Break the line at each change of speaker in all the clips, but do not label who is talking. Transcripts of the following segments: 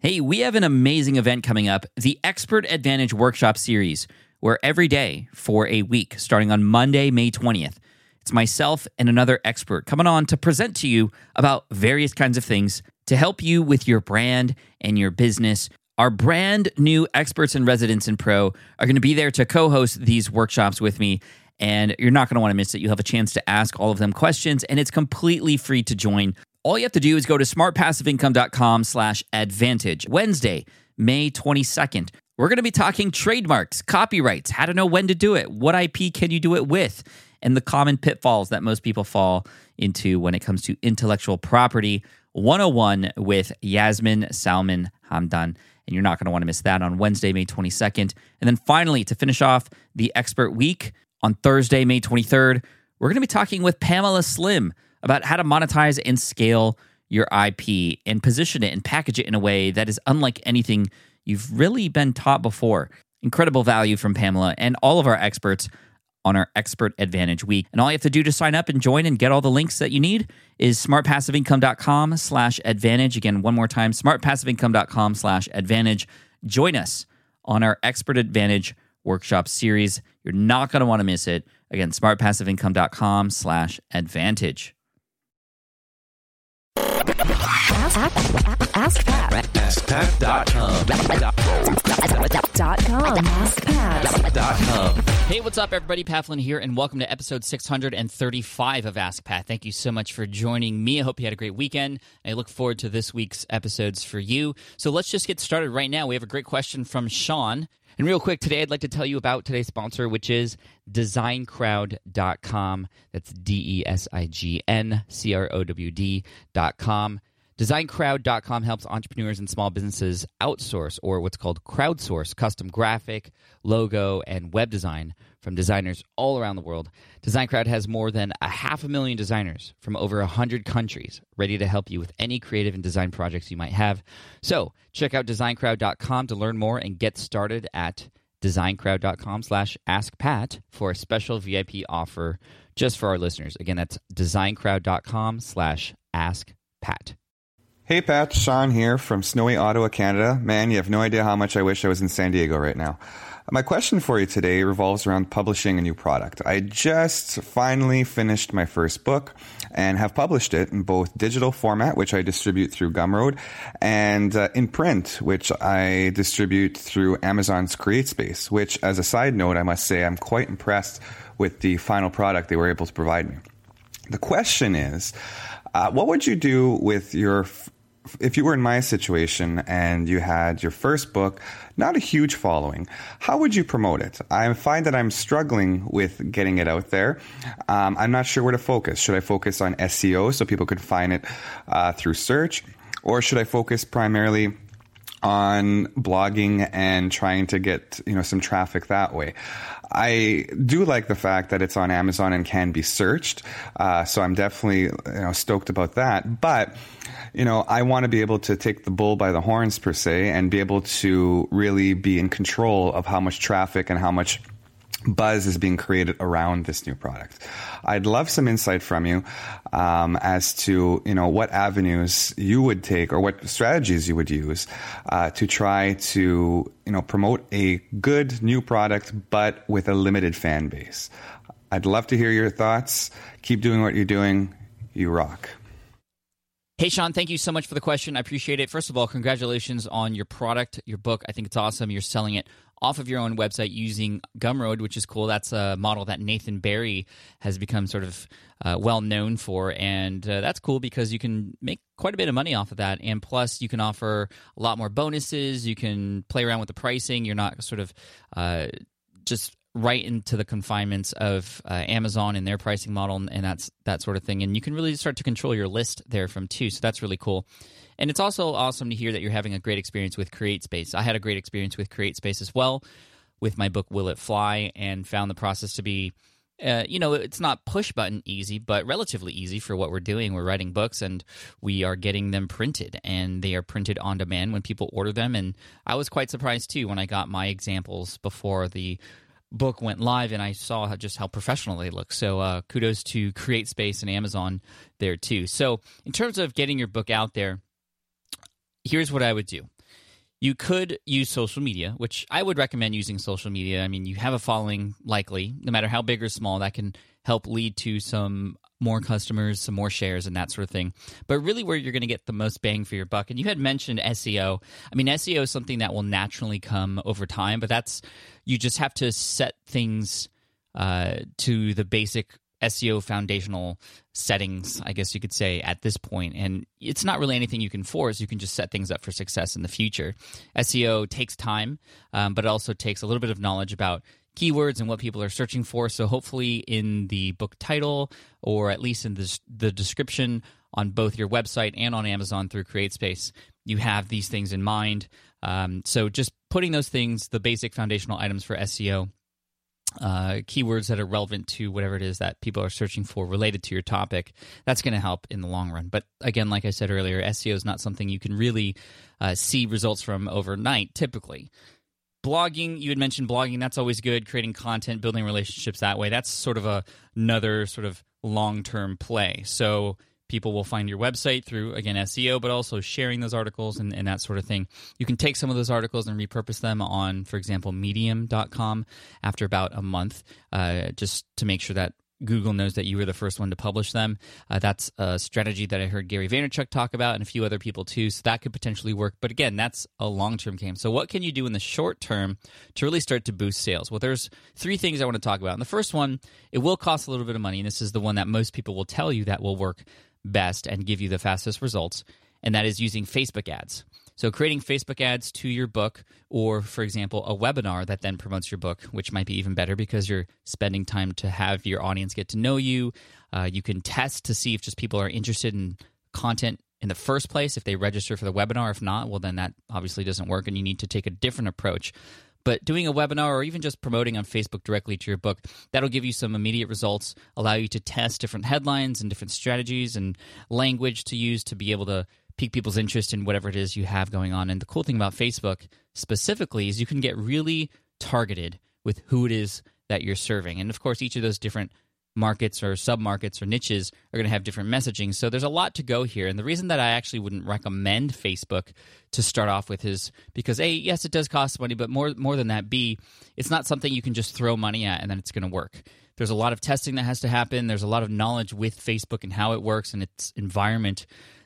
Hey, we have an amazing event coming up, the Expert Advantage Workshop Series, where every day for a week, starting on Monday, May 20th, it's myself and another expert coming on to present to you about various kinds of things to help you with your brand and your business. Our brand new experts and residents in Pro are going to be there to co-host these workshops with me, and you're not going to want to miss it. You'll have a chance to ask all of them questions, and it's completely free to join. All you have to do is go to smartpassiveincome.com/advantage. Wednesday, May 22nd. We're going to be talking trademarks, copyrights, how to know when to do it, what IP can you do it with, and the common pitfalls that most people fall into when it comes to intellectual property 101 with Yasmin Salman Hamdan. And you're not going to want to miss that on Wednesday, May 22nd. And then finally, to finish off the Expert Week, on Thursday, May 23rd, we're going to be talking with Pamela Slim about how to monetize and scale your IP and position it and package it in a way that is unlike anything you've really been taught before. Incredible value from Pamela and all of our experts on our Expert Advantage Week. And all you have to do to sign up and join and get all the links that you need is smartpassiveincome.com/advantage. Again, one more time, smartpassiveincome.com/advantage. Join us on our Expert Advantage Workshop Series. You're not going to want to miss it. Again, smartpassiveincome.com/advantage.
AskPat.com.
Hey, what's up, everybody? Pat Flynn here, and welcome to episode 635 of Ask Pat. Thank you so much for joining me. I hope you had a great weekend. I look forward to this week's episodes for you. So let's just get started right now. We have a great question from Sean. And real quick, today I'd like to tell you about today's sponsor, which is designcrowd.com. That's DESIGNCROWD.com. DesignCrowd.com helps entrepreneurs and small businesses outsource, or what's called crowdsource, custom graphic, logo, and web design from designers all around the world. DesignCrowd has more than 500,000 designers from over 100 countries ready to help you with any creative and design projects you might have. So check out DesignCrowd.com to learn more and get started at DesignCrowd.com/AskPat for a special VIP offer just for our listeners. Again, that's DesignCrowd.com/AskPat.
Hey Pat, Sean here from snowy Ottawa, Canada. Man, you have no idea how much I wish I was in San Diego right now. My question for you today revolves around publishing a new product. I just finally finished my first book and have published it in both digital format, which I distribute through Gumroad, and in print, which I distribute through Amazon's CreateSpace, which, as a side note, I must say I'm quite impressed with the final product they were able to provide me. The question is, what would you do with if you were in my situation and you had your first book, not a huge following, how would you promote it? I find that I'm struggling with getting it out there. I'm not sure where to focus. Should I focus on SEO so people could find it through search? Or should I focus primarily on blogging and trying to get some traffic that way? I do like the fact that it's on Amazon and can be searched, so I'm definitely stoked about that. But I want to be able to take the bull by the horns per se and be able to really be in control of how much traffic and how much buzz is being created around this new product. I'd love some insight from you as to what avenues you would take or what strategies you would use to try to promote a good new product but with a limited fan base. I'd love to hear your thoughts. Keep doing what you're doing. You rock.
Hey, Sean, thank you so much for the question. I appreciate it. First of all, congratulations on your product, your book. I think it's awesome. You're selling it off of your own website using Gumroad, which is cool. That's a model that Nathan Barry has become sort of well known for, and that's cool because you can make quite a bit of money off of that, and plus you can offer a lot more bonuses. You can play around with the pricing. You're not sort of just right into the confinements of Amazon and their pricing model and that sort of thing. And you can really start to control your list there from too. So that's really cool. And it's also awesome to hear that you're having a great experience with CreateSpace. I had a great experience with CreateSpace as well with my book, Will It Fly, and found the process to be, it's not push button easy, but relatively easy for what we're doing. We're writing books and we are getting them printed, and they are printed on demand when people order them. And I was quite surprised too when I got my examples before the book went live, and I saw just how professional they look. So kudos to CreateSpace and Amazon there too. So in terms of getting your book out there, here's what I would do. You could use social media, which I would recommend using social media. I mean, you have a following, likely, no matter how big or small, that can help lead to some more customers, some more shares, and that sort of thing. But really where you're going to get the most bang for your buck, and you had mentioned SEO. I mean, SEO is something that will naturally come over time, but you just have to set things to the basic SEO foundational settings, I guess you could say, at this point. And it's not really anything you can force. You can just set things up for success in the future. SEO takes time, but it also takes a little bit of knowledge about keywords and what people are searching for. So hopefully in the book title, or at least in the description on both your website and on Amazon through CreateSpace, you have these things in mind. So just putting those things, the basic foundational items for SEO, keywords that are relevant to whatever it is that people are searching for related to your topic, that's going to help in the long run. But again, like I said earlier, SEO is not something you can really see results from overnight, typically. Blogging, you had mentioned blogging, that's always good. Creating content, building relationships that way, that's sort of another sort of long-term play. So people will find your website through, again, SEO, but also sharing those articles and that sort of thing. You can take some of those articles and repurpose them on, for example, medium.com after about a month, just to make sure that Google knows that you were the first one to publish them. That's a strategy that I heard Gary Vaynerchuk talk about and a few other people too, so that could potentially work. But again, that's a long-term game. So what can you do in the short term to really start to boost sales? Well, there's 3 things I want to talk about. And the first one, it will cost a little bit of money, and this is the one that most people will tell you that will work best and give you the fastest results, and that is using Facebook ads. So creating Facebook ads to your book, or, for example, a webinar that then promotes your book, which might be even better because you're spending time to have your audience get to know you. You can test to see if just people are interested in content in the first place, if they register for the webinar. If not, well, then that obviously doesn't work, and you need to take a different approach. But doing a webinar or even just promoting on Facebook directly to your book, that'll give you some immediate results, allow you to test different headlines and different strategies and language to use to be able to pique people's interest in whatever it is you have going on. And the cool thing about Facebook specifically is you can get really targeted with who it is that you're serving. And of course, each of those different markets or sub-markets or niches are going to have different messaging. So there's a lot to go here. And the reason that I actually wouldn't recommend Facebook to start off with is because A, yes, it does cost money, but more than that, B, it's not something you can just throw money at and then it's going to work. There's a lot of testing that has to happen. There's a lot of knowledge with Facebook and how it works and its environment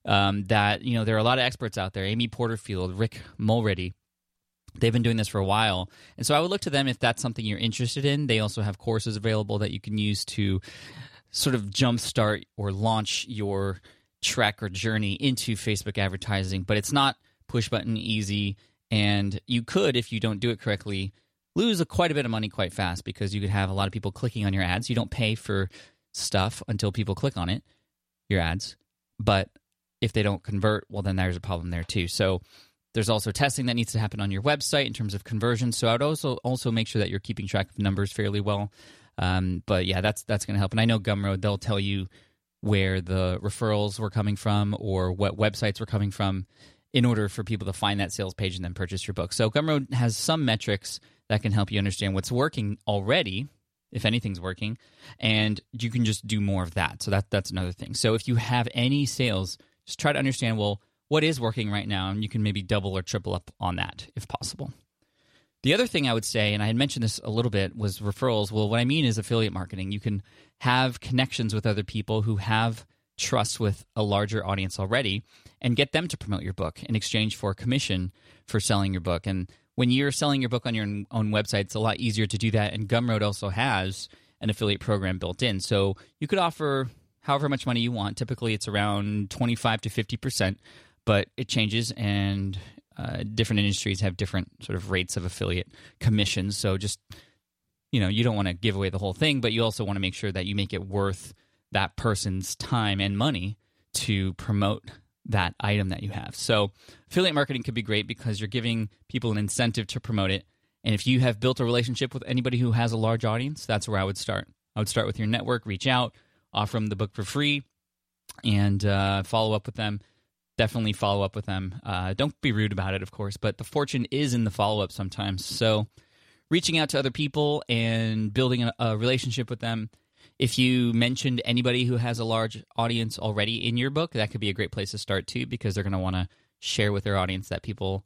that, you know, there are a lot of experts out there. Amy Porterfield, Rick Mulready, they've been doing this for a while. And so I would look to them if that's something you're interested in. They also have courses available that you can use to sort of jumpstart or launch your trek or journey into Facebook advertising. But it's not push button easy. And you could, if you don't do it correctly, lose quite a bit of money quite fast because you could have a lot of people clicking on your ads. You don't pay for stuff until people click on it, your ads. But if they don't convert, well, then there's a problem there too. So there's also testing that needs to happen on your website in terms of conversion. So I would also make sure that you're keeping track of numbers fairly well. But yeah, that's going to help. And I know Gumroad, they'll tell you where the referrals were coming from or what websites were coming from in order for people to find that sales page and then purchase your book. So Gumroad has some metrics that can help you understand what's working already, if anything's working, and you can just do more of that. So that's another thing. So if you have any sales, just try to understand, well, what is working right now, and you can maybe double or triple up on that if possible. The other thing I would say, and I had mentioned this a little bit, was referrals. Well, what I mean is affiliate marketing. You can have connections with other people who have trust with a larger audience already and get them to promote your book in exchange for commission for selling your book. And when you're selling your book on your own website, it's a lot easier to do that. And Gumroad also has an affiliate program built in. So you could offer however much money you want. Typically, it's around 25 to 50%, but it changes, and different industries have different sort of rates of affiliate commissions. So just, you know, you don't want to give away the whole thing, but you also want to make sure that you make it worth that person's time and money to promote that item that you have. So affiliate marketing could be great because you're giving people an incentive to promote it. And if you have built a relationship with anybody who has a large audience, that's where I would start. I would start with your network, reach out, offer them the book for free, and follow up with them. Definitely follow up with them. Don't be rude about it, of course, but the fortune is in the follow-up sometimes. So reaching out to other people and building a relationship with them. If you mentioned anybody who has a large audience already in your book, that could be a great place to start too, because they're going to want to share with their audience that people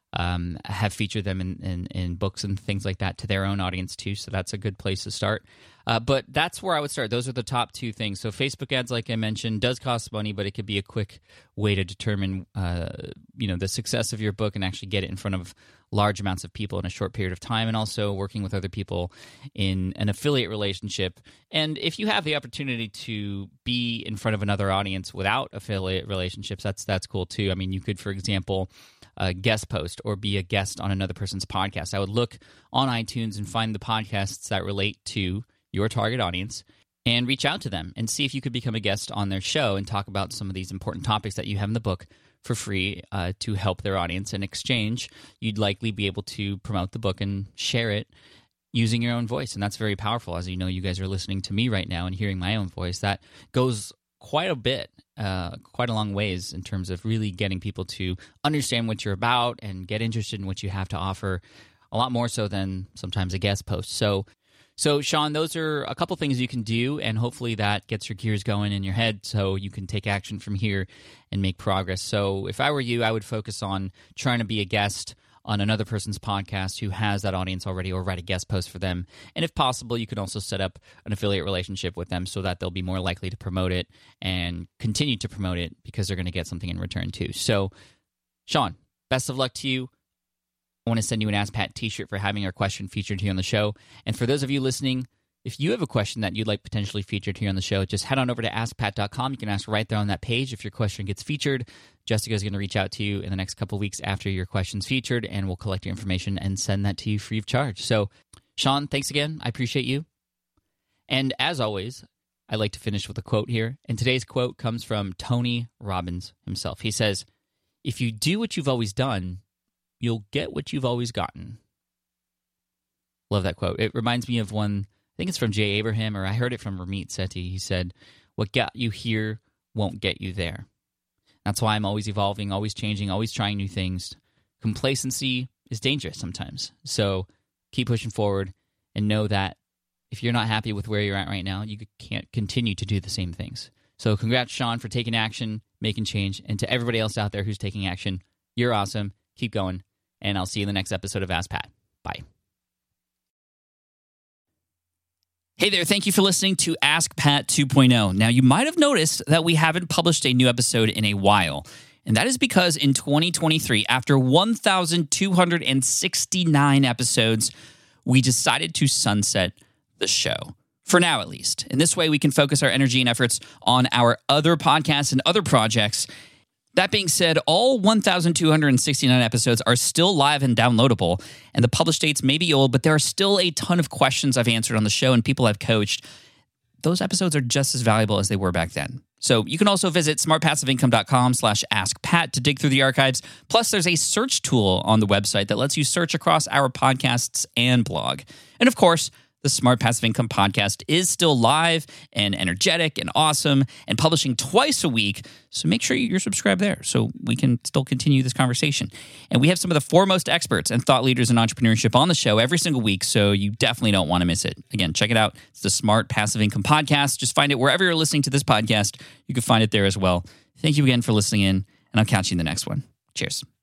have featured them in books and things like that to their own audience too. So that's a good place to start. But that's where I would start. Those are the top two things. So Facebook ads, like I mentioned, does cost money, but it could be a quick way to determine the success of your book and actually get it in front of large amounts of people in a short period of time, and also working with other people in an affiliate relationship. And if you have the opportunity to be in front of another audience without affiliate relationships, that's cool too. I mean, you could, for example, guest post or be a guest on another person's podcast. I would look on iTunes and find the podcasts that relate to your target audience and reach out to them and see if you could become a guest on their show and talk about some of these important topics that you have in the book for free to help their audience. In exchange, you'd likely be able to promote the book and share it using your own voice. And that's very powerful. As you know, you guys are listening to me right now and hearing my own voice. That goes quite a bit, quite a long ways in terms of really getting people to understand what you're about and get interested in what you have to offer, a lot more so than sometimes a guest post. So, Sean, those are a couple things you can do, and hopefully that gets your gears going in your head so you can take action from here and make progress. So if I were you, I would focus on trying to be a guest on another person's podcast who has that audience already, or write a guest post for them. And if possible, you can also set up an affiliate relationship with them so that they'll be more likely to promote it and continue to promote it because they're going to get something in return too. So, Sean, best of luck to you. I want to send you an Ask Pat t-shirt for having our question featured here on the show. And for those of you listening, if you have a question that you'd like potentially featured here on the show, just head on over to askpat.com. You can ask right there on that page if your question gets featured. Jessica is going to reach out to you in the next couple of weeks after your question's featured, and we'll collect your information and send that to you free of charge. So, Sean, thanks again. I appreciate you. And as always, I like to finish with a quote here. And today's quote comes from Tony Robbins himself. He says, "If you do what you've always done, you'll get what you've always gotten." Love that quote. It reminds me of one, I think it's from Jay Abraham, or I heard it from Ramit Sethi. He said, "What got you here won't get you there." That's why I'm always evolving, always changing, always trying new things. Complacency is dangerous sometimes. So keep pushing forward and know that if you're not happy with where you're at right now, you can't continue to do the same things. So congrats, Sean, for taking action, making change. And to everybody else out there who's taking action, you're awesome. Keep going. And I'll see you in the next episode of Ask Pat. Bye. Hey there, thank you for listening to Ask Pat 2.0. Now, you might have noticed that we haven't published a new episode in a while, and that is because in 2023, after 1,269 episodes, we decided to sunset the show. For now, at least. In this way, we can focus our energy and efforts on our other podcasts and other projects. That being said, all 1,269 episodes are still live and downloadable, and the published dates may be old, but there are still a ton of questions I've answered on the show and people I've coached. Those episodes are just as valuable as they were back then. So you can also visit smartpassiveincome.com/askpat to dig through the archives. Plus, there's a search tool on the website that lets you search across our podcasts and blog. And of course, the Smart Passive Income podcast is still live and energetic and awesome and publishing twice a week. So make sure you're subscribed there so we can still continue this conversation. And we have some of the foremost experts and thought leaders in entrepreneurship on the show every single week, so you definitely don't want to miss it. Again, check it out. It's the Smart Passive Income podcast. Just find it wherever you're listening to this podcast. You can find it there as well. Thank you again for listening in, and I'll catch you in the next one. Cheers.